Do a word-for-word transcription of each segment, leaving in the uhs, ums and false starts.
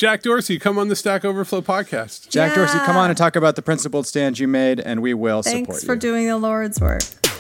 Jack Dorsey, come on the Stack Overflow podcast. Jack Yeah. Dorsey, come on and talk about the principled stand you made, and we will Thanks support you. for doing the Lord's work.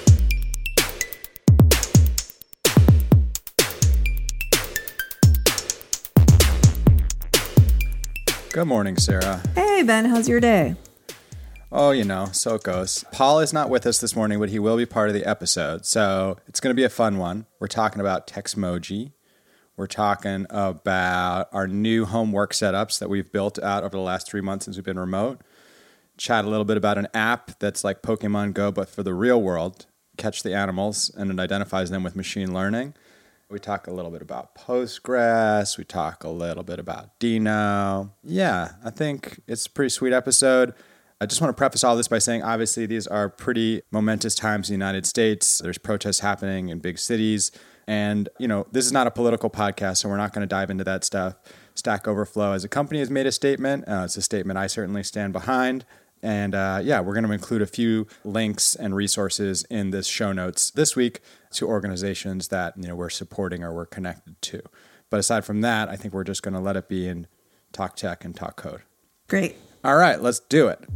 Good morning, Sarah. Hey, Ben, how's your day? Oh, you know, so it goes. Paul is not with us this morning, but he will be part of the episode. So it's going to be a fun one. We're talking about Textmoji. We're talking about our new home work setups that we've built out over the last three months since we've been remote. Chat a little bit about an app that's like Pokemon Go, but for the real world. Catch the animals, and it identifies them with machine learning. We talk a little bit about Postgres. We talk a little bit about Dino. Yeah, I think it's a pretty sweet episode. I just want to preface all this by saying, obviously, these are pretty momentous times in the United States. There's protests happening in big cities. And, you know, this is not a political podcast, so we're not going to dive into that stuff. Stack Overflow as a company has made a statement. Uh, it's a statement I certainly stand behind. And uh, yeah, we're going to include a few links and resources in this show notes this week to organizations that, you know, we're supporting or we're connected to. But aside from that, I think we're just going to let it be and talk tech and talk code. Great. All right, let's do it.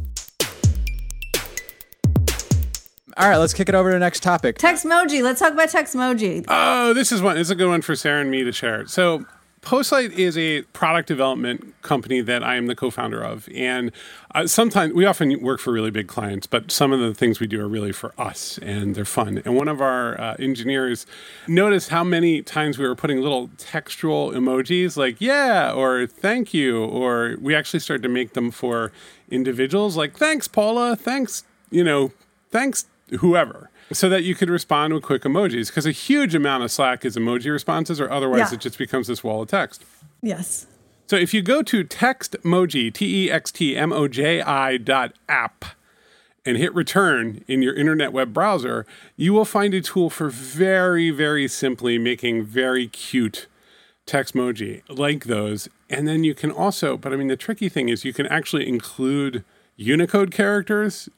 All right, let's kick it over to the next topic. Textmoji. Let's talk about Textmoji. Oh, this is one. It's a good one for Sarah and me to share. So Postlight is a product development company that I am the co-founder of. And uh, sometimes we often work for really big clients, but some of the things we do are really for us and they're fun. And one of our uh, engineers noticed how many times we were putting little textual emojis like, yeah, or thank you, or we actually started to make them for individuals like, thanks, Paula, thanks, you know, thanks, whoever. So that you could respond with quick emojis, because a huge amount of Slack is emoji responses, or otherwise Yeah. it just becomes this wall of text. Yes. So if you go to Textmoji, T E X T M O J I dot app, and hit return in your internet web browser, you will find a tool for very, very simply making very cute Textmoji like those. And then you can also, but I mean, the tricky thing is you can actually include Unicode characters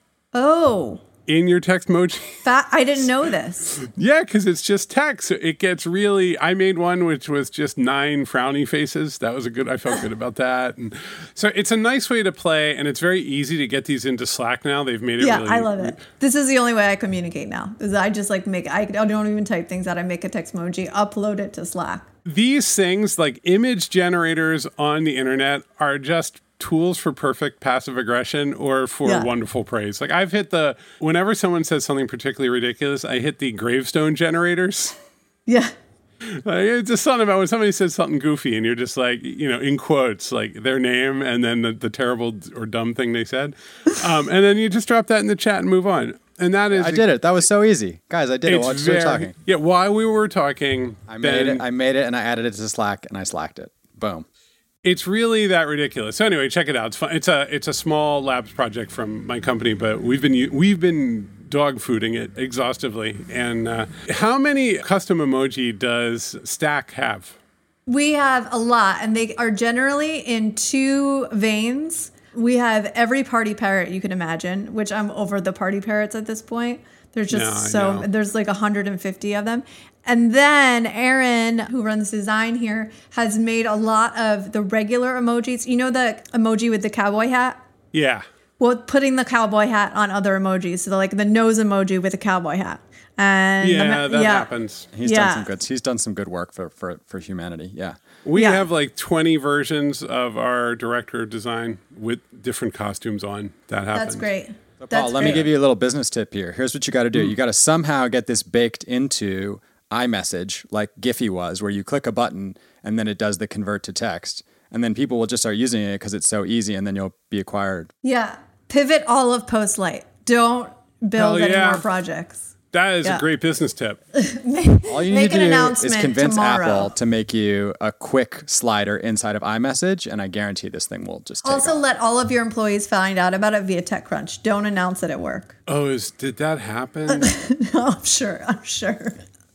Oh. in your Textmoji. That, I didn't know this. Yeah, because it's just text. So it gets really, I made one which was just nine frowny faces. That was a good, I felt good about that. And so it's a nice way to play, and it's very easy to get these into Slack now. They've made it Yeah, really... I love it. This is the only way I communicate now. Is I just like make, I don't even type things out. I make a Textmoji, upload it to Slack. These things, like image generators on the internet, are just tools for perfect passive aggression or for Yeah. wonderful praise. Like I've hit the, whenever someone says something particularly ridiculous, I hit the gravestone generators. Yeah. Like, it's just something about when somebody says something goofy and you're just like, you know, in quotes, like their name and then the, the terrible or dumb thing they said. Um, and then you just drop that in the chat and move on. And that is... I did it. That was so easy. Guys, I did it It's while you were very, talking. yeah, while we were talking, I Ben, made it. I made it, and I added it to Slack, and I slacked it. Boom. it's really that ridiculous. So anyway, check it out. It's fun. It's a it's a small labs project from my company, but we've been we've been dog fooding it exhaustively. And uh, how many custom emoji does Stack have? We have a lot, and they are generally in two veins. We have every party parrot you can imagine, which I'm over the party parrots at this point. There's just No, I so know. there's like one hundred fifty of them. And then Aaron, who runs design here, has made a lot of the regular emojis. You know the emoji with the cowboy hat? Yeah. Well, putting the cowboy hat on other emojis. So like the nose emoji with a cowboy hat. And Yeah, the, that yeah. happens. He's Yeah. done some good. He's done some good work for for, for humanity. Yeah. We Yeah. have like twenty versions of our director of design with different costumes on. That happens. That's great. So That's Paul, let me great. give you a little business tip here. Here's what you got to do. You got to somehow get this baked into iMessage, like Giphy was, where you click a button and then it does the convert to text, and then people will just start using it because it's so easy, and then you'll be acquired. Yeah. Pivot all of Postlight. Don't build Hell any yeah. more projects. That is Yeah. a great business tip. All you Make need an to do is announcement convince tomorrow. Apple to make you a quick slider inside of iMessage, and I guarantee this thing will just take Also, off. let all of your employees find out about it via TechCrunch. Don't announce it at work. Oh, is did that happen? No, I'm sure. I'm sure.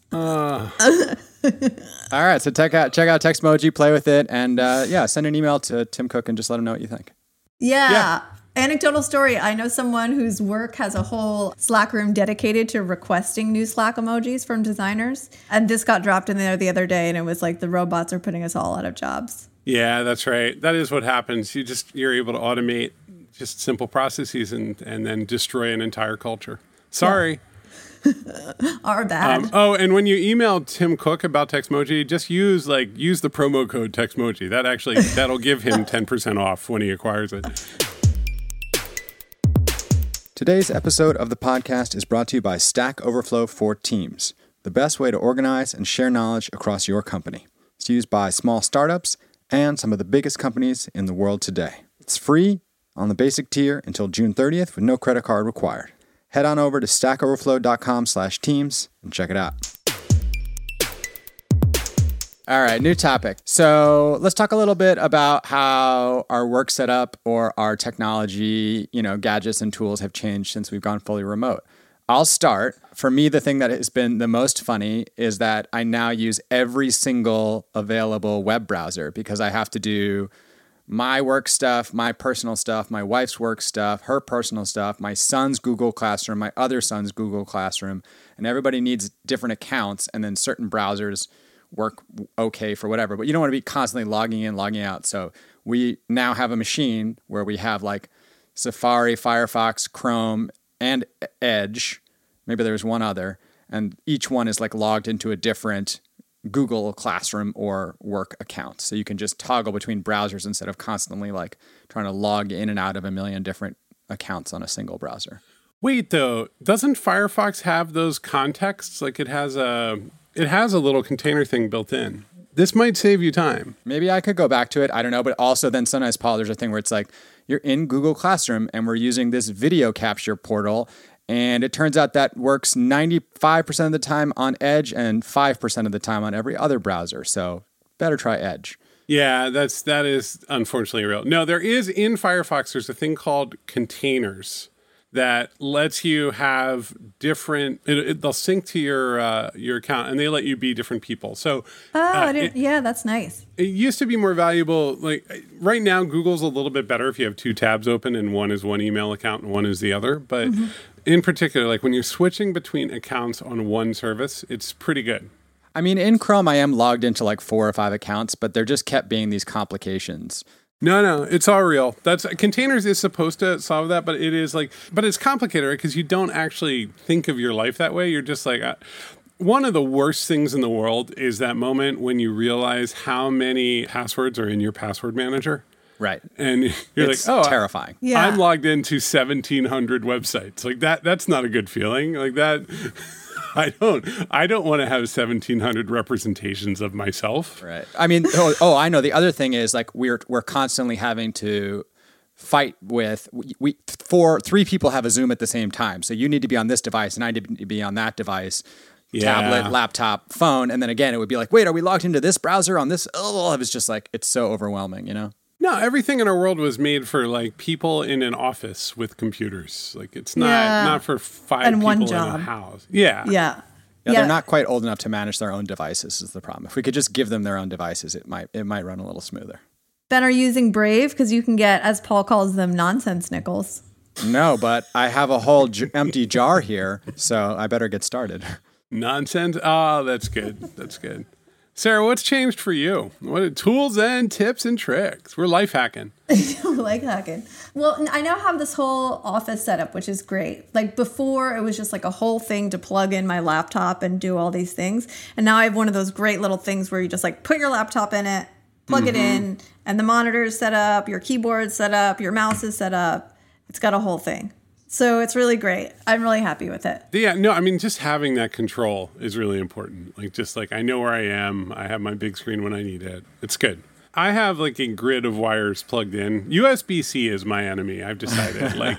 uh, All right, so check out check out Textmoji, play with it, and uh, yeah, send an email to Tim Cook and just let him know what you think. Yeah. Yeah. Anecdotal story. I know someone whose work has a whole Slack room dedicated to requesting new Slack emojis from designers. And this got dropped in there the other day, and it was like the robots are putting us all out of jobs. Yeah, that's right. That is what happens. You just you're able to automate just simple processes and and then destroy an entire culture. Sorry. Our bad. Um, oh, and when you email Tim Cook about Textmoji, just use like use the promo code Textmoji. That actually that'll give him ten percent off when he acquires it. Today's episode of the podcast is brought to you by Stack Overflow for Teams, the best way to organize and share knowledge across your company. It's used by small startups and some of the biggest companies in the world today. It's free on the basic tier until June thirtieth with no credit card required. Head on over to stackoverflow.com slash teams and check it out. All right, new topic. So let's talk a little bit about how our work setup or our technology, you know, gadgets and tools have changed since we've gone fully remote. I'll start. For me, the thing that has been the most funny is that I now use every single available web browser because I have to do my work stuff, my personal stuff, my wife's work stuff, her personal stuff, my son's Google Classroom, my other son's Google Classroom, and everybody needs different accounts, and then certain browsers work okay for whatever. But you don't want to be constantly logging in, logging out. So we now have a machine where we have like Safari, Firefox, Chrome, and Edge. Maybe there's one other, and each one is like logged into a different Google Classroom or work account. So you can just toggle between browsers instead of constantly like trying to log in and out of a million different accounts on a single browser. Wait, though, doesn't Firefox have those contexts? Like it has a it has a little container thing built in. This might save you time. Maybe I could go back to it. I don't know. But also then sometimes, Paul, there's a thing where it's like you're in Google Classroom and we're using this video capture portal. And it turns out that works ninety-five percent of the time on Edge and five percent of the time on every other browser. So better try Edge. Yeah, that's that is unfortunately real. No, there is in Firefox, there's a thing called containers that lets you have different, it, it, they'll sync to your uh, your account and they let you be different people. So oh, uh, I didn't, it, yeah, that's nice. It used to be more valuable. Like right now, Google's a little bit better if you have two tabs open and one is one email account and one is the other. But mm-hmm. in particular, like when you're switching between accounts on one service, it's pretty good. I mean, in Chrome, I am logged into like four or five accounts, but there just kept being these complications. No, no, it's all real. That's containers is supposed to solve that, but it is like, but it's complicated, right? Because you don't actually think of your life that way. You're just like, uh, one of the worst things in the world is that moment when you realize how many passwords are in your password manager. Right. And you're it's like, oh, terrifying. I, Yeah. I'm logged into seventeen hundred websites. Like that, that's not a good feeling. Like that. I don't. I don't want to have seventeen hundred representations of myself. Right. I mean, oh, oh, I know. The other thing is like we're we're constantly having to fight with we, we four three people have a Zoom at the same time. So you need to be on this device, and I need to be on that device. Yeah. Tablet, laptop, phone, and then again it would be like, wait, are we logged into this browser on this? Oh, it was just like it's so overwhelming, you know. No, everything in our world was made for like people in an office with computers. Like it's not Yeah. not for five And people one in job. a house. Yeah. Yeah. Yeah, they're not quite old enough to manage their own devices is the problem. If we could just give them their own devices, it might it might run a little smoother. Ben, are you using Brave? Because you can get, as Paul calls them, nonsense nickels. No, but I have a whole j- empty jar here, so I better get started. Nonsense. Oh, that's good. That's good. Sarah, what's changed for you? What are tools and tips and tricks? We're life hacking. Like hacking. Well, I now have this whole office setup, which is great. Like before, it was just like a whole thing to plug in my laptop and do all these things. And now I have one of those great little things where you just like put your laptop in it, plug mm-hmm. it in, and the monitor is set up, your keyboard is set up, your mouse is set up. It's got a whole thing. So it's really great. I'm really happy with it. Yeah, no, I mean, just having that control is really important. Like, just like I know where I am. I have my big screen when I need it. It's good. I have like a grid of wires plugged in. U S B C is my enemy. I've decided. Like,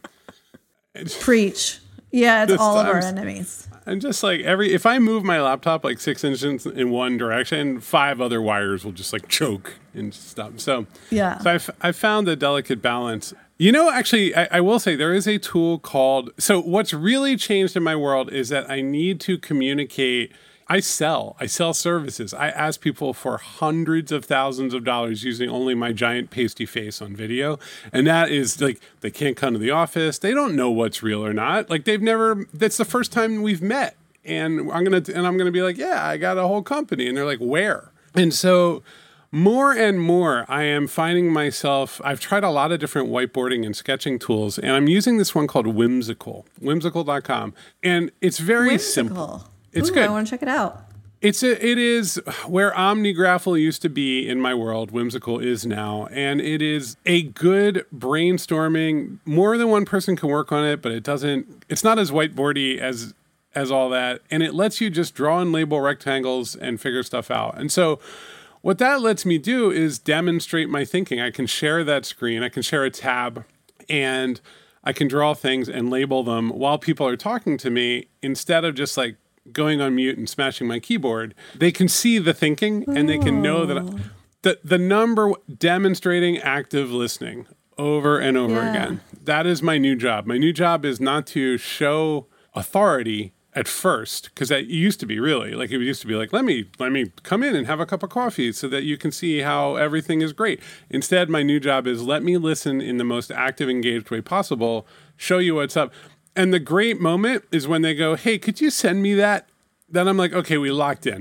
preach. Yeah, it's This all of our time's- enemies. And just like every, if I move my laptop like six inches in one direction, five other wires will just like choke and stop. So, Yeah. So I've, I found a delicate balance. You know, actually, I, I will say there is a tool called, so what's really changed in my world is that I need to communicate. I sell, I sell services. I ask people for hundreds of thousands of dollars using only my giant pasty face on video. And that is like, they can't come to the office. They don't know what's real or not. Like they've never, that's the first time we've met. And I'm going to, and I'm going to be like, yeah, I got a whole company. And they're like, where? And so More and more, I am finding myself, I've tried a lot of different whiteboarding and sketching tools, and I'm using this one called Whimsical, whimsical dot com. And it's very Whimsical. simple. It's Ooh, good. I want to check it out. It's a, it is where OmniGraffle used to be in my world, Whimsical is now. And it is a good brainstorming. More than one person can work on it, but it doesn't, it's not as whiteboardy as as all that. And it lets you just draw and label rectangles and figure stuff out. And so what that lets me do is demonstrate my thinking. I can share that screen, I can share a tab, and I can draw things and label them while people are talking to me instead of just like going on mute and smashing my keyboard. They can see the thinking and they can know that I, the, the number demonstrating active listening over and over Yeah. again. That is my new job. My new job is not to show authority at first, because that used to be really like it used to be like let me let me come in and have a cup of coffee so that you can see how everything is great. Instead, my new job is let me listen in the most active, engaged way possible, show you what's up. And the great moment is when they go, hey, could you send me that? Then I'm like, okay, we locked in.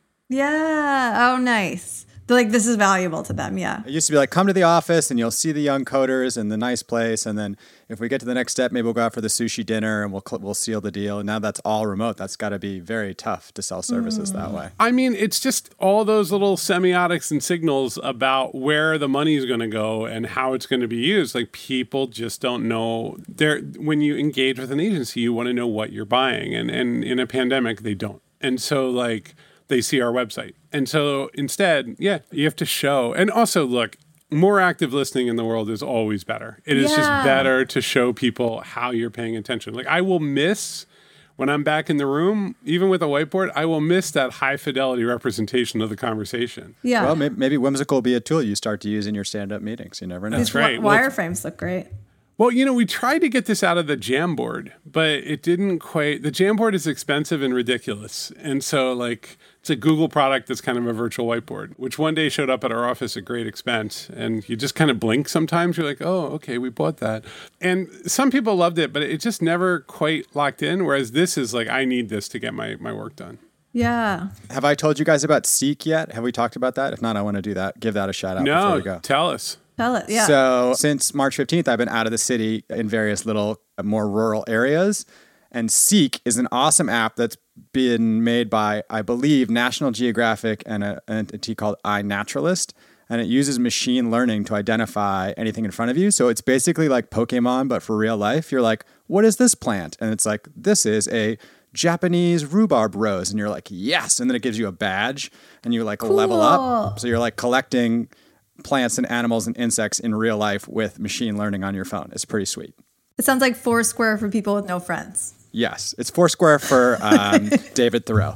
Yeah. Oh, nice. They're like, this is valuable to them. Yeah. It used to be like, come to the office and you'll see the young coders and the nice place. And then if we get to the next step, maybe we'll go out for the sushi dinner and we'll cl- we'll seal the deal. And now that's all remote. That's got to be very tough to sell services that way. I mean, it's just all those little semiotics and signals about where the money is going to go and how it's going to be used. Like people just don't know. They're, when you engage with an agency, you want to know what you're buying. And, and in a pandemic, they don't. And so like they see our website. And so instead, yeah, you have to show. And also, look, more active listening in the world is always better. It is Yeah. just better to show people how you're paying attention. Like I will miss, when I'm back in the room, even with a whiteboard, I will miss that high fidelity representation of the conversation. Yeah. Well, maybe, maybe Whimsical will be a tool you start to use in your stand-up meetings. You never know. These right. wi- Well, wireframes look great. Well, you know, we tried to get this out of the Jamboard, but it didn't quite. The Jamboard is expensive and ridiculous. And so, like, it's a Google product that's kind of a virtual whiteboard, which one day showed up at our office at great expense. And you just kind of blink sometimes. You're like, oh, okay, we bought that. And some people loved it, but it just never quite locked in. Whereas this is like, I need this to get my, my work done. Yeah. Have I told you guys about Seek yet? Have we talked about that? If not, I want to do that. Give that a shout out before No, we go. tell us. Tell it. Yeah. So since March fifteenth, I've been out of the city in various little uh, more rural areas. And Seek is an awesome app that's been made by, I believe, National Geographic and a, an entity called iNaturalist. And it uses machine learning to identify anything in front of you. So it's basically like Pokemon, but for real life. You're like, what is this plant? And it's like, this is a Japanese rhubarb rose. And you're like, yes. And then it gives you a badge and you like level up. So you're like collecting plants and animals and insects in real life with machine learning on your phone. It's pretty sweet. It sounds like Foursquare for people with no friends. Yes, it's Foursquare for um, David Thoreau.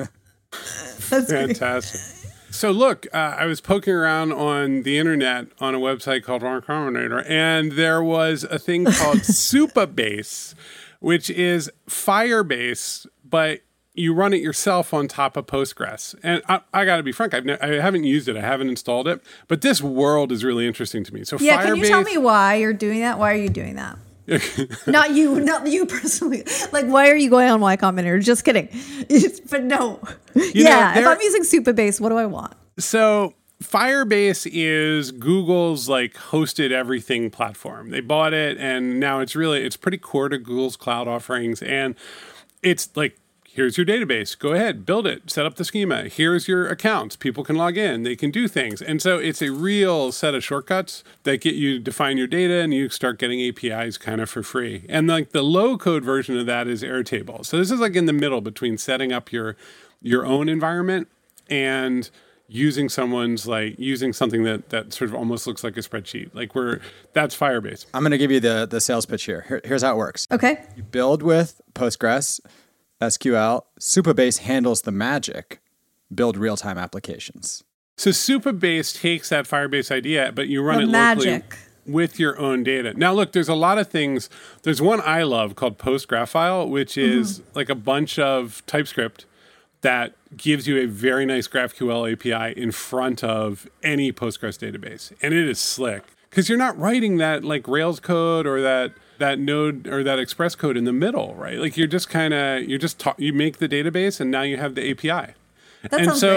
That's great. Fantastic. So look, uh, I was poking around on the internet on a website called Y Combinator, and there was a thing called Supabase, which is Firebase, but you run it yourself on top of Postgres. And I, I got to be frank, I've ne- I haven't used it. I haven't installed it. But this world is really interesting to me. So Yeah, Firebase, can you tell me why you're doing that? Why are you doing that? Not you, not you personally. Like, why are you going on Y Combinator? Just kidding. But no. You yeah, know, if I'm using Supabase, what do I want? So Firebase is Google's like hosted everything platform. They bought it and now it's really, it's pretty core to Google's cloud offerings. And it's like, here's your database. Go ahead, build it, set up the schema. Here's your accounts. People can log in. They can do things. And so it's a real set of shortcuts that get you to define your data and you start getting A P Is kind of for free. And like the low code version of that is Airtable. So this is like in the middle between setting up your your own environment and using someone's like using something that that sort of almost looks like a spreadsheet. Like we're that's Firebase. I'm going to give you the, the sales pitch here. here. Here's how it works. Okay. You build with Postgres, S Q L. Supabase handles the magic. Build real-time applications. So Supabase takes that Firebase idea, but you run The it magic. locally with your own data. Now, look, there's a lot of things. There's one I love called PostGraphile, which is Mm-hmm. like a bunch of TypeScript that gives you a very nice GraphQL A P I in front of any Postgres database. And it is slick because you're not writing that like Rails code or that that node or that Express code in the middle, right? Like you're just kind of, you're just, ta- you make the database and now you have the A P I. That and sounds so great.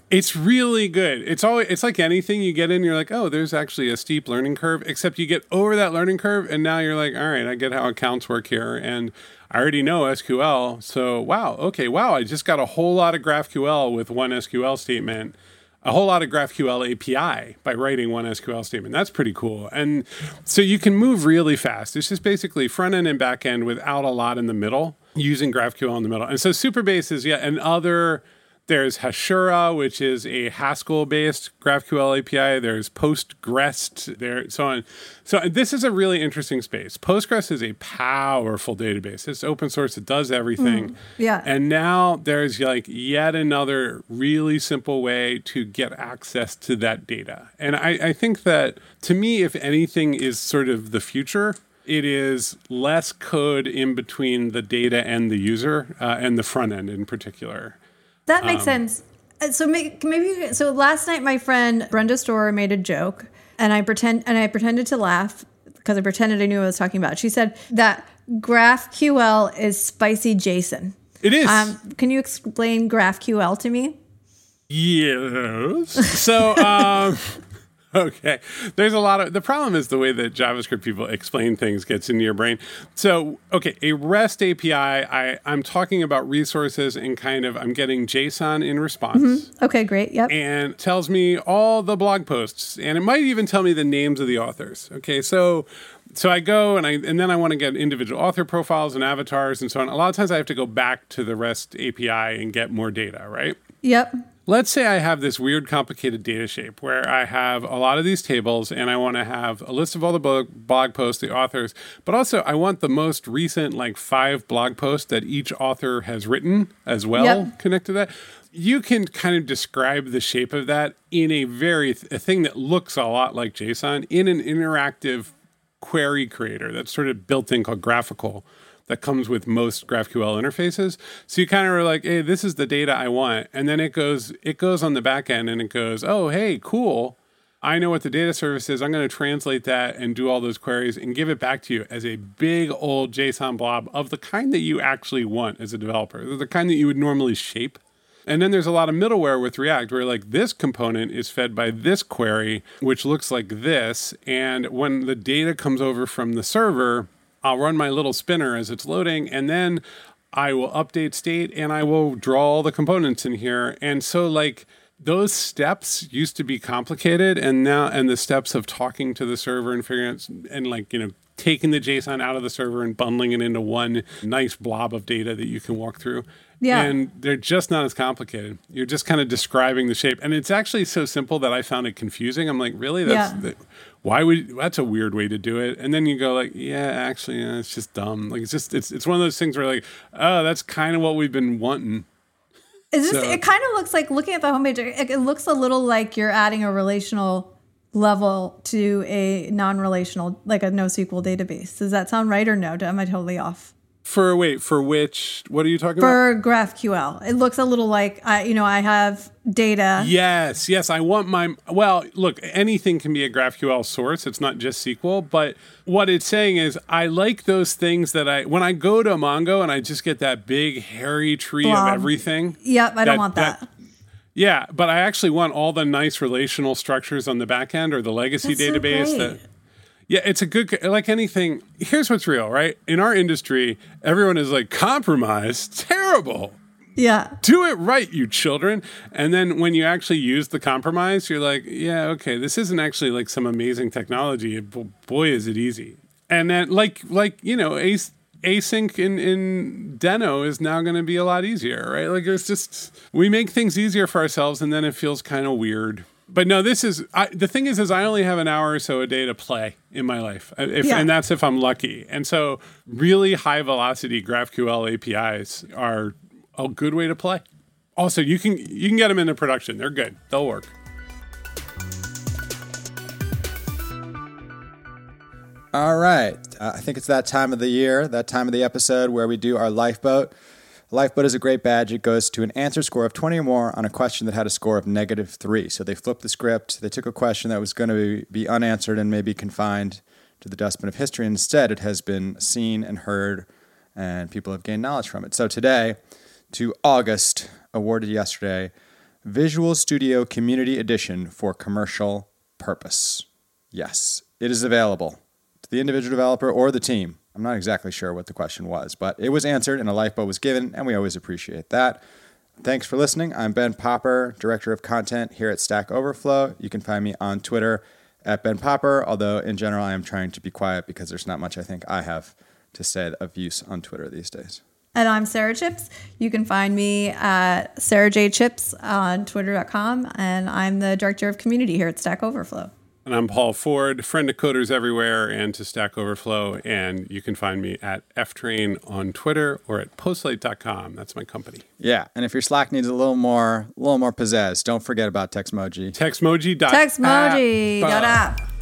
It's really good. It's always it's like anything you get in, you're like, oh, there's actually a steep learning curve, except you get over that learning curve and now you're like, all right, I get how accounts work here. And I already know S Q L. So wow, okay, wow, I just got a whole lot of GraphQL with one S Q L statement, a whole lot of GraphQL A P I by writing one S Q L statement. That's pretty cool. And so you can move really fast. It's just basically front end and back end without a lot in the middle, using GraphQL in the middle. And so Supabase is yet another. There's Hashura, which is a Haskell-based GraphQL A P I. There's Postgres, there, so on. So this is a really interesting space. Postgres is a powerful database. It's open source. It does everything. Mm, yeah. And now there's like yet another really simple way to get access to that data. And I, I think that, to me, if anything is sort of the future, it is less code in between the data and the user, uh, and the front end in particular. That makes Um, sense. Uh, So may- maybe so. Last night, my friend Brenda Storer made a joke, and I pretend and I pretended to laugh because I pretended I knew what I was talking about. She said that GraphQL is spicy JSON. It is. Um, can you explain GraphQL to me? Yes. So, um, okay. There's a lot of, the problem is the way that JavaScript people explain things gets into your brain. So, okay, a REST A P I, I, I'm talking about resources and kind of, I'm getting JSON in response. Mm-hmm. Okay, great. Yep. And tells me all the blog posts, and it might even tell me the names of the authors. Okay, so so I go and I and then I want to get individual author profiles and avatars and so on. A lot of times I have to go back to the REST A P I and get more data, right? Yep. Let's say I have this weird, complicated data shape where I have a lot of these tables and I want to have a list of all the blog, blog posts, the authors, but also I want the most recent like five blog posts that each author has written as well, Yep. connect to that. You can kind of describe the shape of that in a very, a thing that looks a lot like JSON in an interactive query creator that's sort of built in called Graphical, that comes with most GraphQL interfaces. So you kind of are like, hey, this is the data I want. And then it goes, it goes on the back end and it goes, oh, hey, cool. I know what the data service is. I'm going to translate that and do all those queries and give it back to you as a big old JSON blob of the kind that you actually want as a developer, the kind that you would normally shape. And then there's a lot of middleware with React where like this component is fed by this query, which looks like this. And when the data comes over from the server, I'll run my little spinner as it's loading, and then I will update state and I will draw all the components in here. And so like those steps used to be complicated, and now, and the steps of talking to the server and figuring out, and like, you know, taking the JSON out of the server and bundling it into one nice blob of data that you can walk through. Yeah. And they're just not as complicated. You're just kind of describing the shape. And it's actually so simple that I found it confusing. I'm like, really? That's Yeah. the, why would, that's a weird way to do it. And then you go like, yeah, actually, yeah, it's just dumb. Like, it's just, it's, it's one of those things where like, oh, that's kind of what we've been wanting. Is this? So- It kind of looks like, looking at the homepage, it, it looks a little like you're adding a relational level to a non-relational, like a NoSQL database. Does that sound right or no? Am I totally off? For, wait, for which, what are you talking about? For GraphQL, it looks a little like I, you know, I have data. Yes, yes. I want my, well, look, anything can be a GraphQL source. It's not just S Q L. But what it's saying is I like those things that I, when I go to Mongo and I just get that big hairy tree Blob. of everything. Yep, I don't want that. Yeah, but I actually want all the nice relational structures on the back end or the legacy That's so database. great. that. Yeah, it's a good, like anything. Here's what's real, right? In our industry, everyone is like, compromise, terrible. Yeah. Do it right, you children. And then when you actually use the compromise, you're like, yeah, okay, this isn't actually like some amazing technology. Boy, is it easy. And then like, like you know, Ace, async in, in Deno is now going to be a lot easier, right? Like it's just, we make things easier for ourselves and then it feels kind of weird. But no, this is, I, the thing is, is I only have an hour or so a day to play in my life. If, Yeah. And that's if I'm lucky. And so really high velocity GraphQL A P Is are a good way to play. Also, you can, you can get them into production. They're good. They'll work. All right. Uh, I think it's that time of the year, that time of the episode where we do our Lifeboat. Lifeboat is a great badge. It goes to an answer score of twenty or more on a question that had a score of negative three. So they flipped the script. They took a question that was going to be, be unanswered and maybe confined to the dustbin of history. Instead, it has been seen and heard, and people have gained knowledge from it. So today, to August, awarded yesterday, Visual Studio Community Edition for commercial purpose. Yes, it is available to the individual developer or the team. I'm not exactly sure what the question was, but it was answered and a lifeboat was given, and we always appreciate that. Thanks for listening. I'm Ben Popper, Director of Content here at Stack Overflow. You can find me on Twitter at Ben Popper, although in general I am trying to be quiet because there's not much I think I have to say of use on Twitter these days. And I'm Sarah Chips. You can find me at Sarah J. Chips on twitter dot com, and I'm the Director of Community here at Stack Overflow. And I'm Paul Ford, friend of coders everywhere and to Stack Overflow. And you can find me at Ftrain on Twitter or at postlight dot com. That's my company. Yeah, and if your Slack needs a little more, a little more pizzazz, don't forget about Texmoji. Texmoji. Texmoji. Dot app.